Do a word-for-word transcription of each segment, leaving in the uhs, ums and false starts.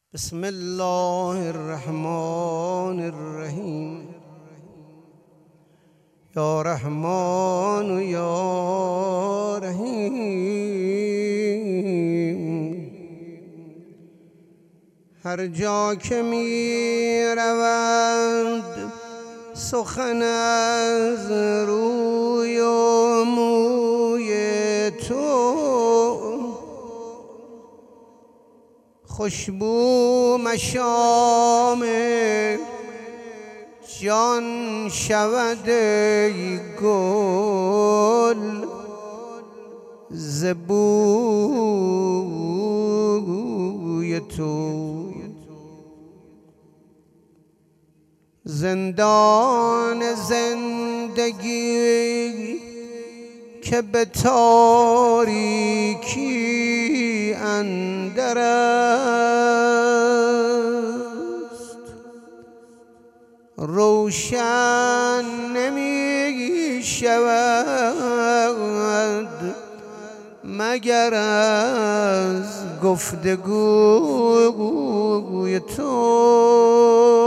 بسم الله الرحمن الرحیم. یا رحمان و یا رحیم. هر جا که می رود سخن از روی و موی تو، خوشبو مشام جان شود ای گل ز بوی تو. زندان زندگی که به تاریکی اندر است، روشن نمی شود مگر از گفتگوی تو.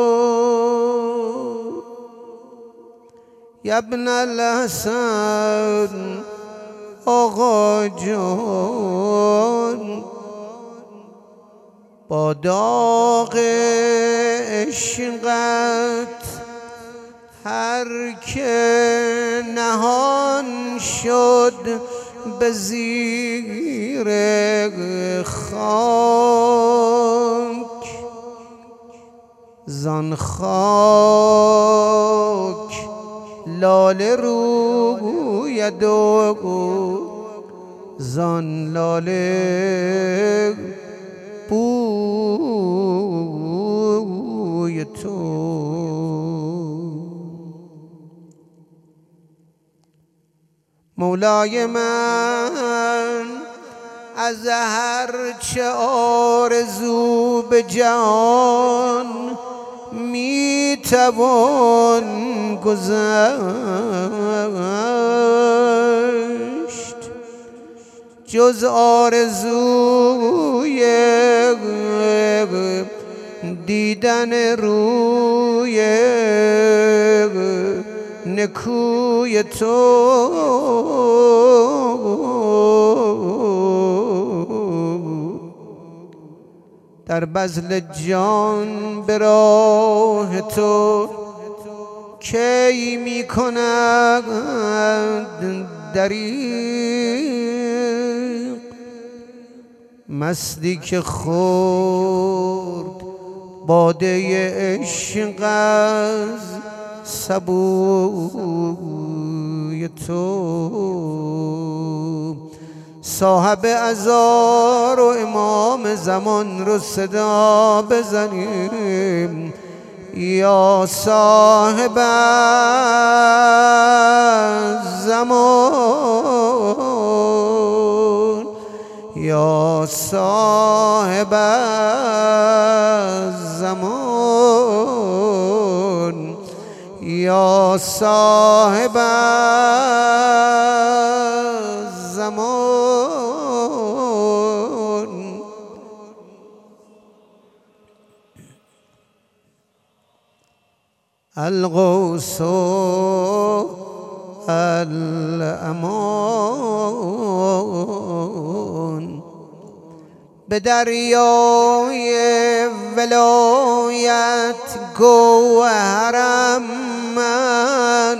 یا ابن الحسن آقا جان، با داغ عشقت هر که نهان شد به زیر خاک، زان خاک لاله روید و زان لاله بوی تو. مولای من از هر چه آرزو به جان می توان گذشت، جز آرزوی دیدن روی نکوی تو. در بذل جان به راه تو کی می کند دریغ، مستی که خورد باده عشق از سبوی تو. صاحب ازار و امام زمان رو صدا بزنیم، یا صاحب زمان، یا صاحب زمان، یا صاحب زمان. الغوث الامان، به دریای ولایت گوهرم من.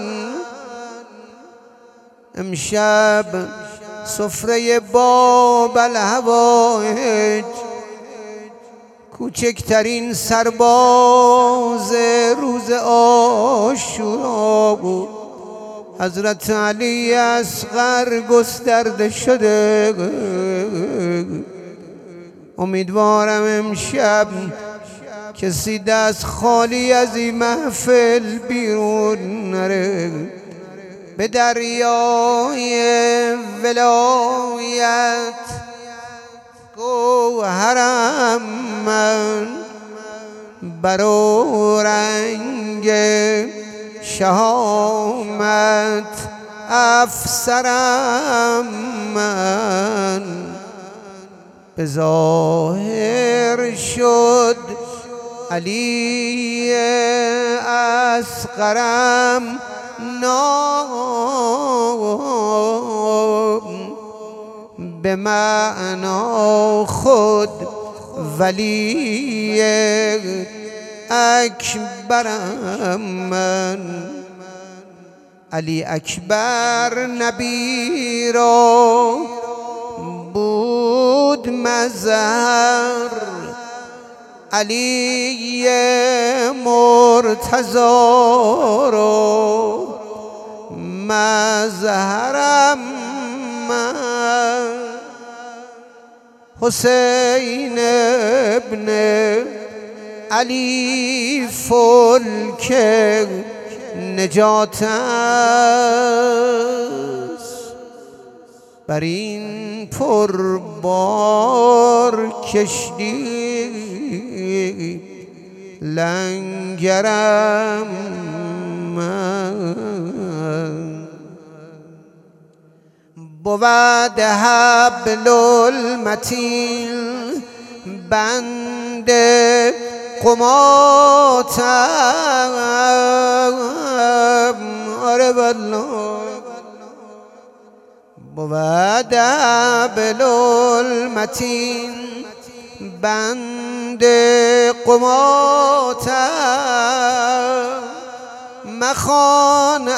امشب سفره باب الهوایج، کوچکترین سرباز روز عاشورا بود. حضرت علی اصغر گسترده شده. امیدوارم امشب کسی دست خالی از این محفل بیرون نره. به دریای ولایت گوهرم من، برو رنگ شهامت افسرم من. به ظاهر شد علی اصغرم نام به معنا خود ولی اکبرم من. علی اکبر نبی را بود مظهر، علی مرتضی را مظهرم من. حسین ابن علی فلک نجات است، بر این پربار کشتی لنگرم من. بود حبل المتین بند قماتم، آره والله بود حبل المتین بند قماتم، مخوان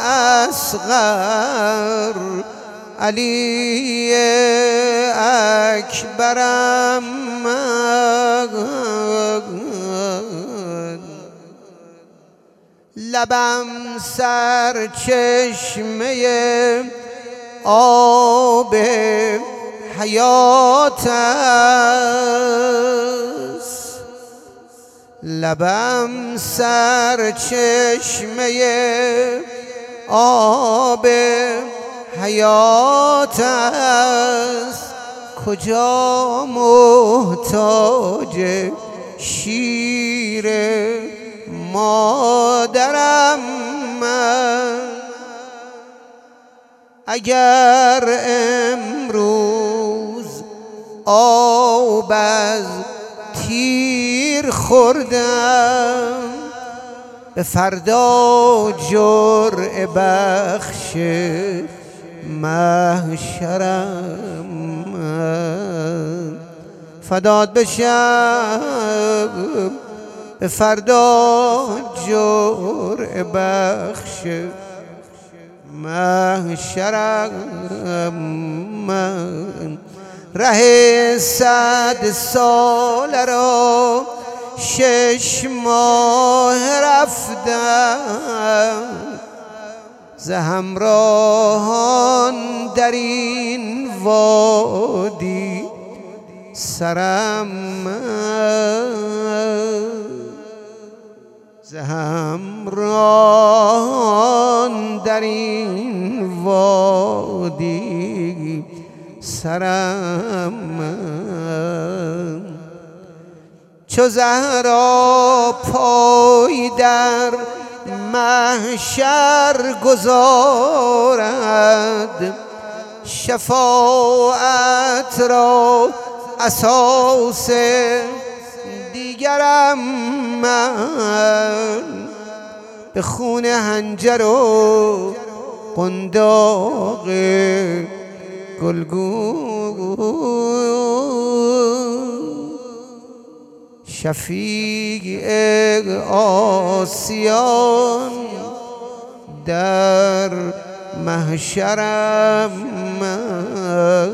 اصغر علی اکبرم من. لبم سر چشمه آب حیات است، لبم سر چشمه آب حیات است، کجا محتاج شیر مادرم من. اگر امروز آب از تیر خوردم، به فردا جرعه بخش محشرم من. فدات بشم به فردا جرعه بخش محشرم من. ره صد ساله را شش ماه رفتم، ز همراهان در این وادی سرم من. ز همراهان در این وادی سرم من. چو زهرا پای در محشر گذارد، شفاعت را اساس دیگرم من. به خون حنجر و قنداق گلگون، شفیع آسیان در محشرم من.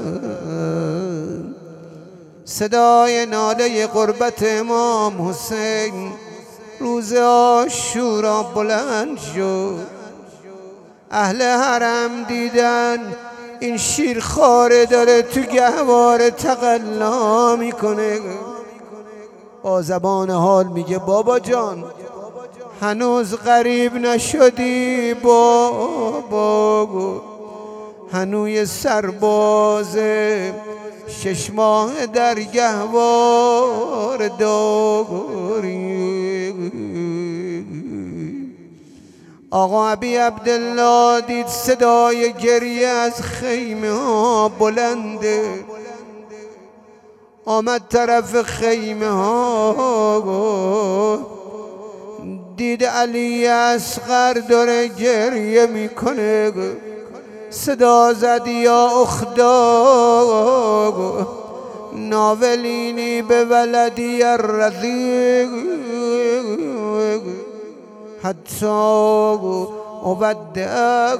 صدای ناله غربت امام حسین روز عاشورا بلند شد. اهل حرم دیدن این شیرخواره داره تو گهواره تقلا میکنه، با زبان حال میگه بابا جان هنوز غریب نشدی بابا، هنوی سرباز شش ماه در گهوار داری. آقا ابی عبدالله دید صدای گریه از خیمه ها بلنده، آمد طرف خیمه ها، دید علی اصغر داره گریه میکنه، صدا زد یا اخدا ناولینی به ولدی الرضیع حتی اودع،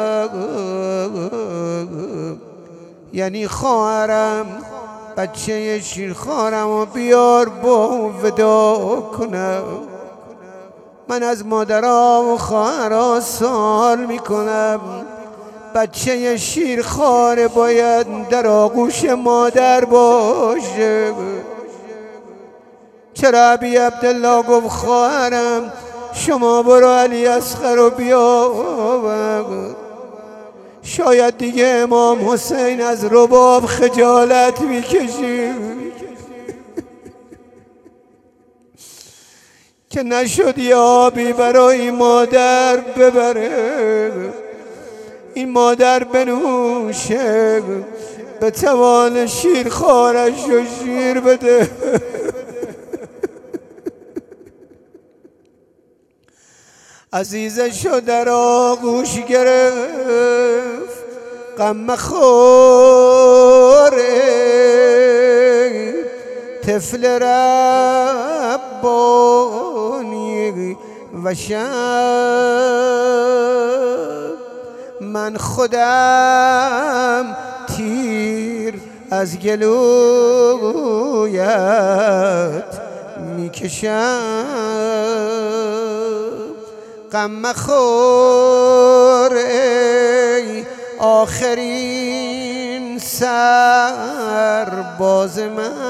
یعنی خواهرم بچه شیرخوارم و بیار با ودا کنم. من از مادرها و خواهرها سوال میکنم، بچه شیرخوار باید در آغوش مادر باشه؟ چرا ابی عبدالله گفت خواهرم شما برو علی اصغر رو بیاور؟ شاید دیگه امام حسین از رباب خجالت میکشید که نشد یه آبی برای مادر ببره، این مادر بنوشه به توان شیر خارش و شیر بده. عزیزشو در آغوش گرفت، غم مخوره طفل ربانی و شب، من خودم تیر از گلویت میکشم. غم مخور ای آخرین سرباز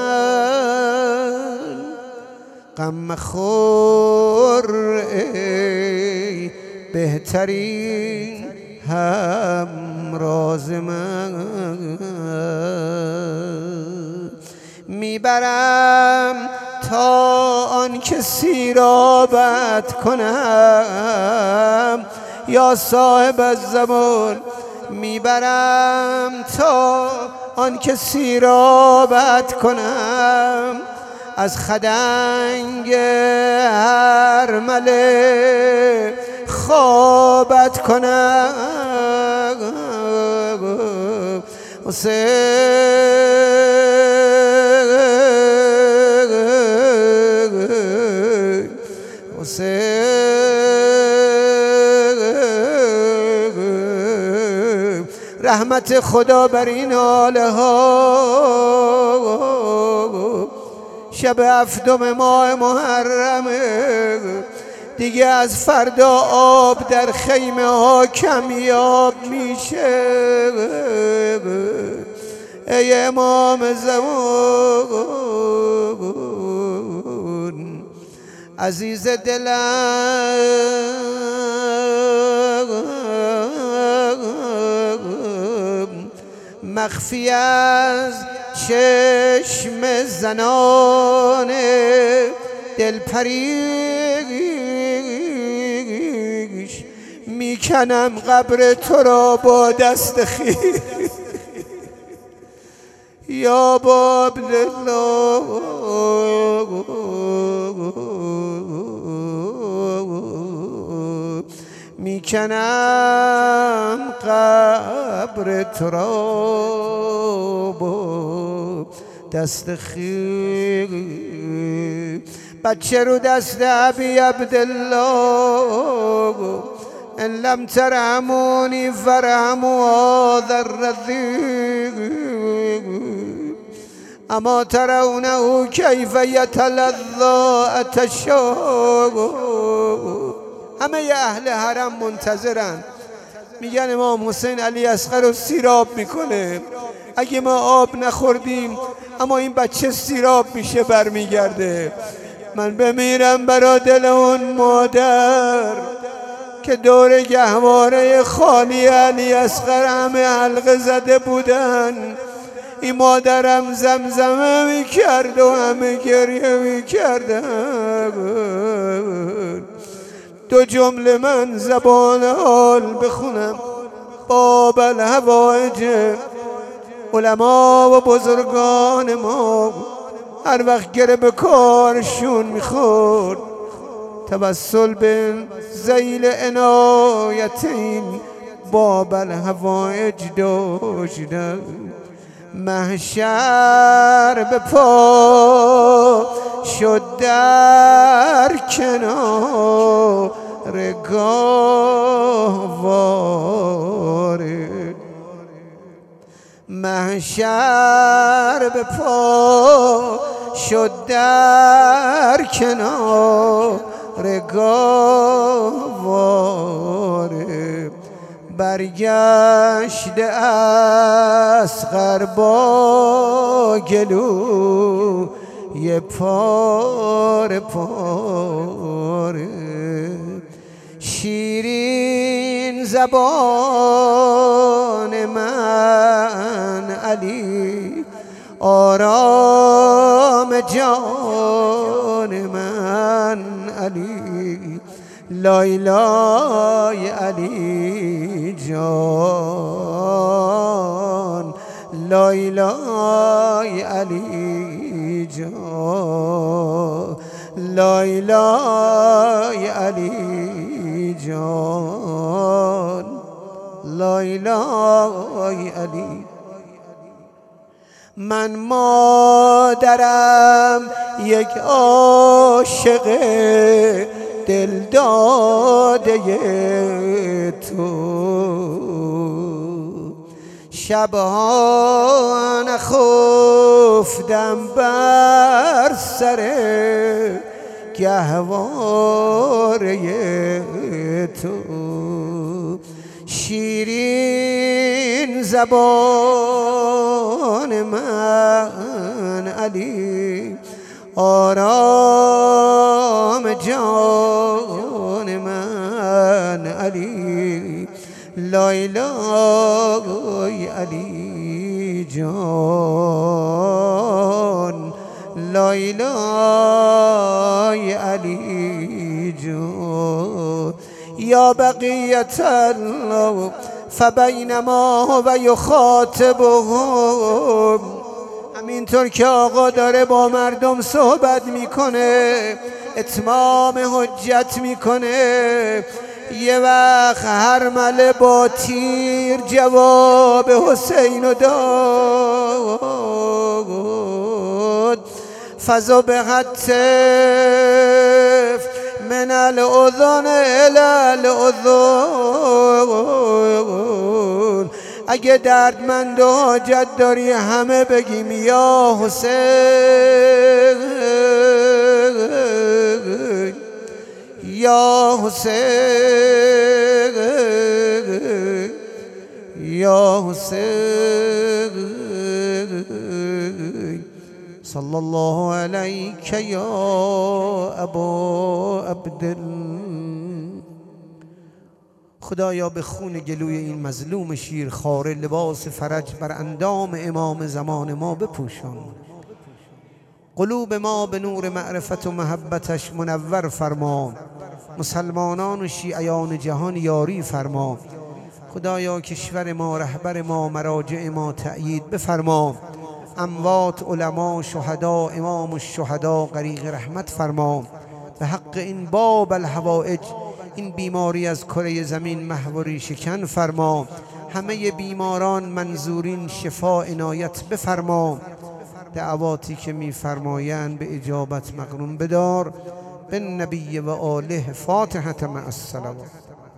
من، غم مخور ای بهترین همراز من. میبرم تا آن که سیرابت کنم یا صاحب الزمان، میبرم تا آن که سیرابت کنم، از خدنگ هر مله خوابت کنم. رحمت خدا بر این آله ها، شب هفتم ماه محرمه دیگه، از فردا آب در خیمه ها کمیاب میشه. ای امام زمان عزیز دلم، مخفی از چشم زنان دلپریش، میکنم قبر تو را با دست خیش یا با عبدالله. میکنم قبر تو را با دست خیش. بچه رو دست ابی عبدالله، ان لم ترحمونی فرحموا هذا الرضیع اما ترونه کیف یتلظی اتشاء. همه اهل حرم منتظرن، میگن امام حسین علی اصغر رو سیراب میکنه، اگه ما آب نخوردیم اما این بچه سیراب میشه برمیگرده. من بمیرم برا دل اون مادر که دور گهواره خالی علی اصغر همه حلقه زده بودن، این مادرم زمزمه میکرد و همه گریه میکردن. دو جمله من زبان حال بخونم. باب الهوایج علما و بزرگان ما هر وقت گره به کارشون میخورد توسل به ذیل عنایتین باب الحوائج داشتن. محشر به پا شد در کنار گاهواره، محشر به پا شد در کنار گاهواره. برگشت اصغر با گلو یه پاره پاره. شیرین زبان من علی، آرام جان من علی، لای لای علی جان، لای لای علی جان، لای لای علی جان، لای لای علی. من مادرم یک عاشق دل داده تو، شبها نخفتم بر سر گهواره تو. شیرین زبان من علی، آرام جان من علی، لای لای علی جان، لای لای علی جان. یا بقیت الله فبینما و یخاطبهم، همینطور که آقا داره با مردم صحبت میکنه، اتمام حجت میکنه، یه وقت هرمله با تیر جواب حسین داد. فضا به حتف من الاذن الى الاذن. اگه دردمند و حاجت داری همه بگیم یا حسین، یا حسین، یا حسین. صلی الله علیک یا ابا عبدالله. خدایا به خون گلوی این مظلوم شیرخواره لباس فرج بر اندام امام زمان ما بپوشان. قلوب ما به نور معرفت و محبتش منور فرما. مسلمانان و شیعیان جهان یاری فرما. خدایا کشور ما، رهبر ما، مراجع ما تأیید بفرما. اموات، علما، شهدا، امام الشهدا غریق رحمت فرما. به حق این باب الحوائج، این بیماری از کره زمین محوری شکن فرما. همه بیماران منظورین شفا عنایت بفرما. دعواتی که میفرمایند به اجابت مقرون بدار. بالنبی و آله. فاتحة مع الصلوات.